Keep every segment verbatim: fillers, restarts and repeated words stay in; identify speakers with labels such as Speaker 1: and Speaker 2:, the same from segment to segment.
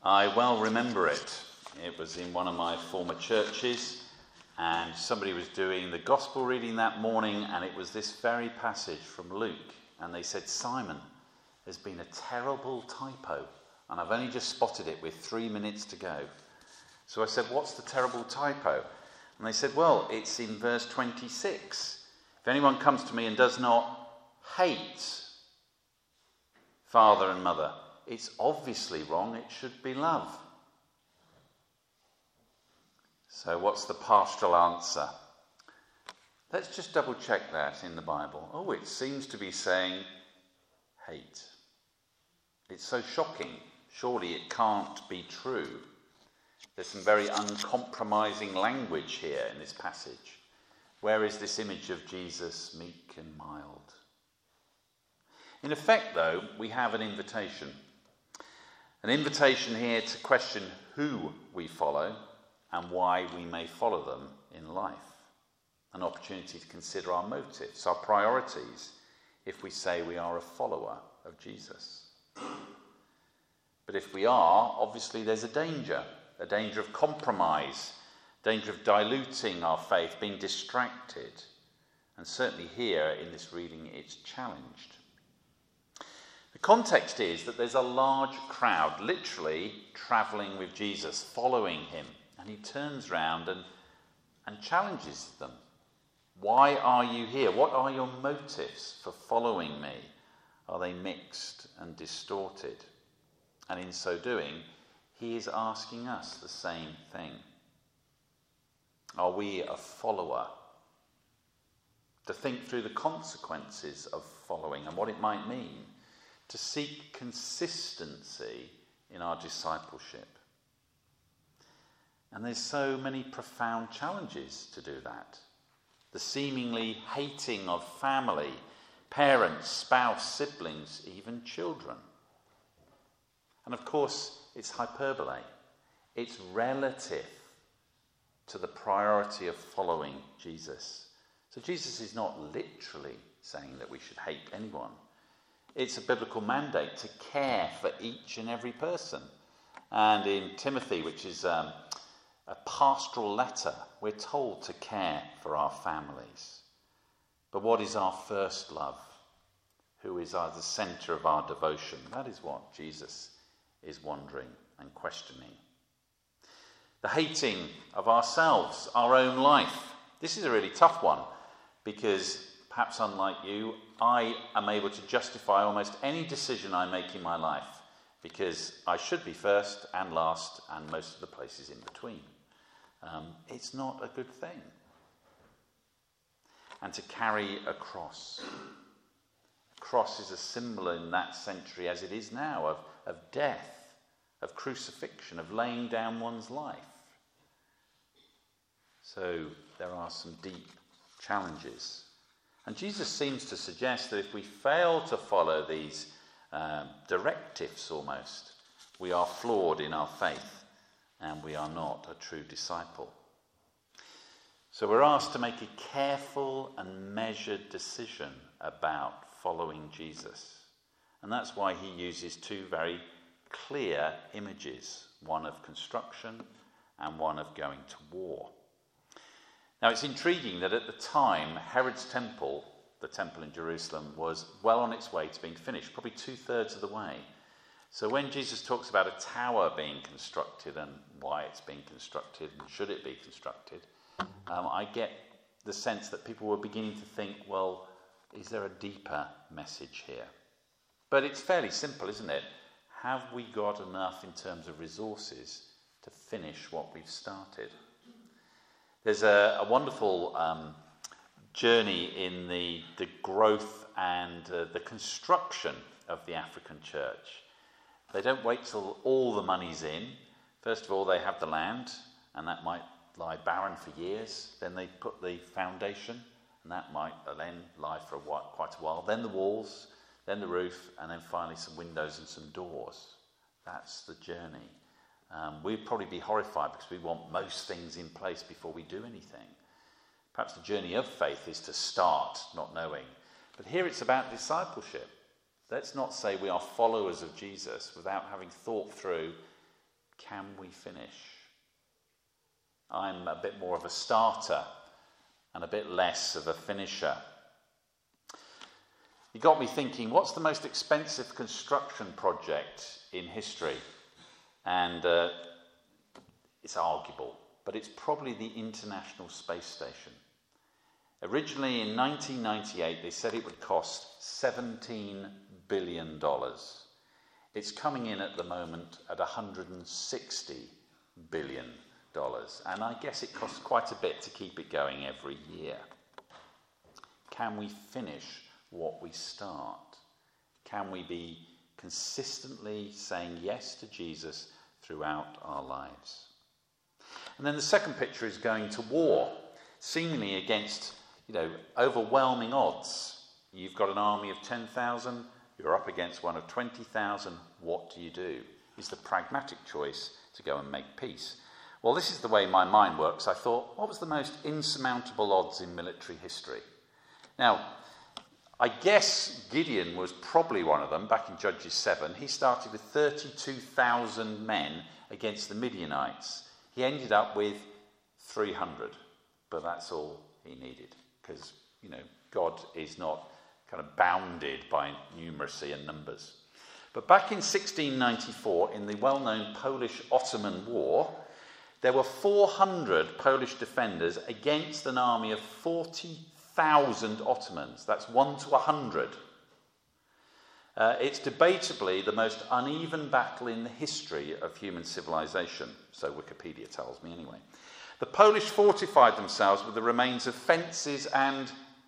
Speaker 1: I well remember it. It was in one of my former churches, and somebody was doing the gospel reading that morning, and it was this very passage from Luke. And they said, Simon, there's been a terrible typo, and I've only just spotted it with three minutes to go. So I said, what's the terrible typo? And they said, well, it's in verse twenty-six. If anyone comes to me and does not hate father and mother, it's obviously wrong. It should be love. So what's the pastoral answer? Let's just double check that in the Bible. Oh, it seems to be saying hate. It's so shocking. Surely it can't be true. There's some very uncompromising language here in this passage. Where is this image of Jesus, meek and mild? In effect, though, we have an invitation. An invitation here to question who we follow and why we may follow them in life. An opportunity to consider our motives, our priorities, if we say we are a follower of Jesus. But if we are, obviously there's a danger. A danger of compromise, danger of diluting our faith, being distracted. And certainly here in this reading it's challenged. The context is that there's a large crowd literally travelling with Jesus, following him. And he turns round and, and challenges them. Why are you here? What are your motives for following me? Are they mixed and distorted? And in so doing, he is asking us the same thing. Are we a follower? To think through the consequences of following and what it might mean. To seek consistency in our discipleship. And there's so many profound challenges to do that. The seemingly hating of family, parents, spouse, siblings, even children. And of course, it's hyperbole. It's relative to the priority of following Jesus. So Jesus is not literally saying that we should hate anyone. It's a biblical mandate to care for each and every person. And in Timothy, which is um, a pastoral letter, we're told to care for our families. But what is our first love? Who is our, the centre of our devotion? That is what Jesus is wondering and questioning. The hating of ourselves, our own life. This is a really tough one because perhaps unlike you, I am able to justify almost any decision I make in my life because I should be first and last and most of the places in between. Um, it's not a good thing. And to carry a cross. A cross is a symbol in that century as it is now of, of death, of crucifixion, of laying down one's life. So there are some deep challenges. And Jesus seems to suggest that if we fail to follow these um, directives almost, we are flawed in our faith and we are not a true disciple. So we're asked to make a careful and measured decision about following Jesus. And that's why he uses two very clear images, one of construction and one of going to war. Now it's intriguing that at the time, Herod's temple, the temple in Jerusalem, was well on its way to being finished, probably two-thirds of the way. So when Jesus talks about a tower being constructed and why it's being constructed and should it be constructed, um, I get the sense that people were beginning to think, well, is there a deeper message here? But it's fairly simple, isn't it? Have we got enough in terms of resources to finish what we've started? There's a, a wonderful um, journey in the, the growth and uh, the construction of the African church. They don't wait till all the money's in. First of all, they have the land, and that might lie barren for years. Then they put the foundation, and that might then lie for a while, quite a while. Then the walls, then the roof, and then finally some windows and some doors. That's the journey. Um, we'd probably be horrified because we want most things in place before we do anything. Perhaps the journey of faith is to start not knowing. But here it's about discipleship. Let's not say we are followers of Jesus without having thought through, can we finish? I'm a bit more of a starter and a bit less of a finisher. You got me thinking, what's the most expensive construction project in history? And uh, it's arguable, but it's probably the International Space Station. Originally in nineteen ninety-eight, they said it would cost seventeen billion dollars. It's coming in at the moment at one hundred sixty billion dollars, and I guess it costs quite a bit to keep it going every year. Can we finish what we start? Can we be consistently saying yes to Jesus throughout our lives? And then the second picture is going to war, seemingly against, you know, overwhelming odds. You've got an army of ten thousand, you're up against one of twenty thousand. What do you do? Is the pragmatic choice to go and make peace? Well, this is the way my mind works. I thought, what was the most insurmountable odds in military history? Now, I guess Gideon was probably one of them. Back in Judges seven, he started with thirty-two thousand men against the Midianites. He ended up with three hundred, but that's all he needed, because, you know, God is not kind of bounded by numeracy and numbers. But back in sixteen ninety-four, in the well-known Polish-Ottoman War, there were four hundred Polish defenders against an army of forty thousand Ottomans. That's one to one hundred. Uh, it's debatably the most uneven battle in the history of human civilization, so Wikipedia tells me anyway. The Polish fortified themselves with the remains of fences and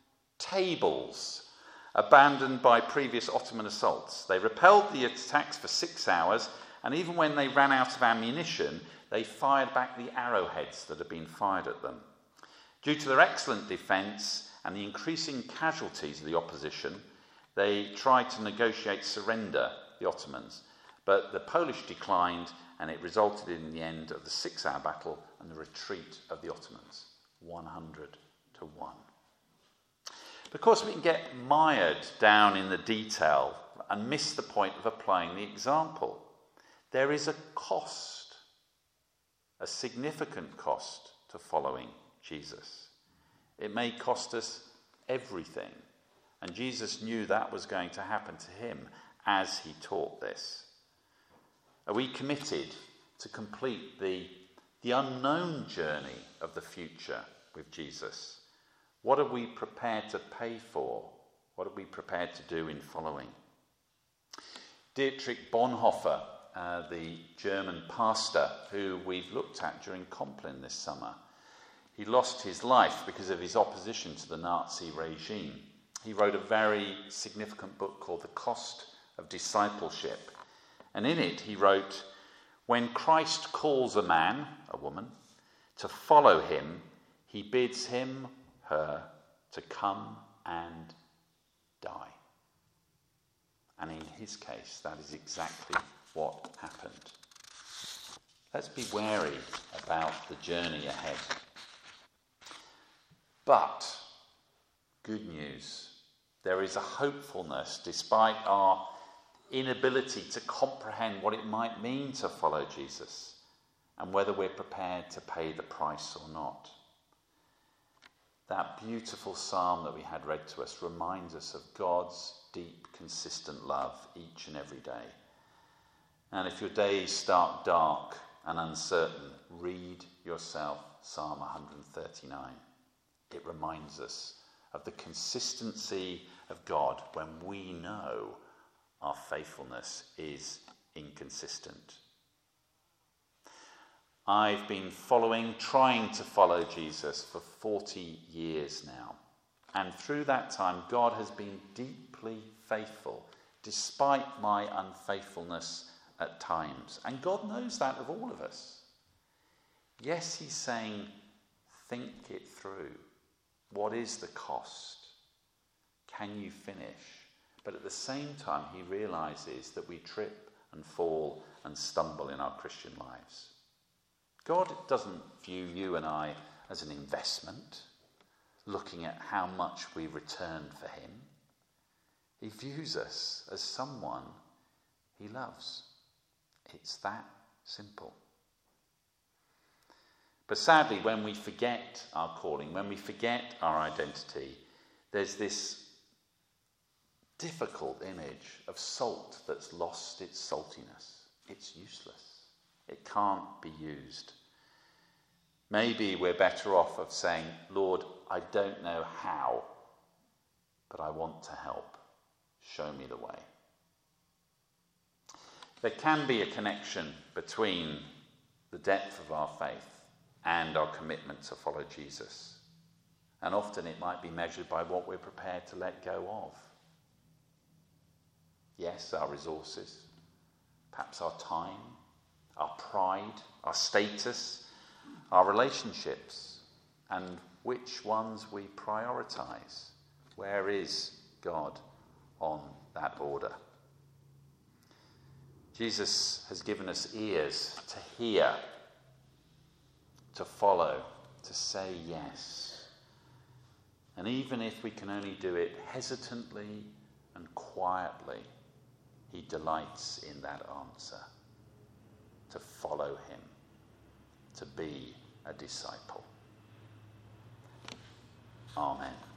Speaker 1: tables abandoned by previous Ottoman assaults. They repelled the attacks for six hours, and even when they ran out of ammunition, they fired back the arrowheads that had been fired at them. Due to their excellent defence and the increasing casualties of the opposition, they tried to negotiate surrender, the Ottomans, but the Polish declined, and it resulted in the end of the six-hour battle and the retreat of the Ottomans, one hundred to one. Of course, we can get mired down in the detail and miss the point of applying the example. There is a cost, a significant cost to following Jesus. It may cost us everything, and Jesus knew that was going to happen to him as he taught this. Are we committed to complete the, the unknown journey of the future with Jesus? What are we prepared to pay for? What are we prepared to do in following? Dietrich Bonhoeffer, uh, the German pastor who we've looked at during Compline this summer, he lost his life because of his opposition to the Nazi regime. He wrote a very significant book called The Cost of Discipleship. And in it he wrote, "When Christ calls a man, a woman, to follow him, he bids him, her, to come and die." And in his case, that is exactly what happened. Let's be wary about the journey ahead. But, good news, there is a hopefulness despite our inability to comprehend what it might mean to follow Jesus and whether we're prepared to pay the price or not. That beautiful psalm that we had read to us reminds us of God's deep, consistent love each and every day. And if your days start dark and uncertain, read yourself Psalm one thirty-nine. It reminds us of the consistency of God when we know our faithfulness is inconsistent. I've been following, trying to follow Jesus for forty years now. And through that time, God has been deeply faithful, despite my unfaithfulness at times. And God knows that of all of us. Yes, he's saying, think it through. What is the cost? Can you finish? But at the same time, he realizes that we trip and fall and stumble in our Christian lives. God doesn't view you and I as an investment, looking at how much we return for him. He views us as someone he loves. It's that Simple. But sadly, when we forget our calling, when we forget our identity, there's this difficult image of salt that's lost its saltiness. It's useless. It can't be used. Maybe we're better off of saying, Lord, I don't know how, but I want to help. Show me the way. There can be a connection between the depth of our faith and our commitment to follow Jesus. And often it might be measured by what we're prepared to let go of. Yes, our resources, perhaps our time, our pride, our status, our relationships, and which ones we prioritize. Where is God on that order? Jesus has given us ears to hear, to follow, to say yes. And even if we can only do it hesitantly and quietly, he delights in that answer. To follow him, to be a disciple. Amen.